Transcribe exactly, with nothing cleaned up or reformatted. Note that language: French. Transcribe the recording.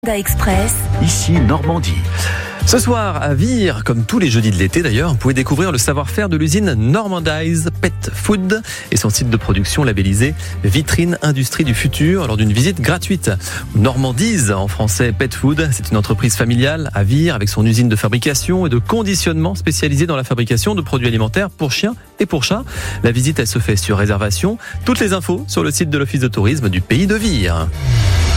Express. Ici Normandie. Ce soir, à Vire, comme tous les jeudis de l'été d'ailleurs, vous pouvez découvrir le savoir-faire de l'usine Normandize Pet Food et son site de production labellisé Vitrine Industrie du Futur lors d'une visite gratuite. Normandize, en français Pet Food, c'est une entreprise familiale à Vire avec son usine de fabrication et de conditionnement spécialisée dans la fabrication de produits alimentaires pour chiens et pour chats. La visite, elle se fait sur réservation. Toutes les infos sur le site de l'Office de tourisme du pays de Vire.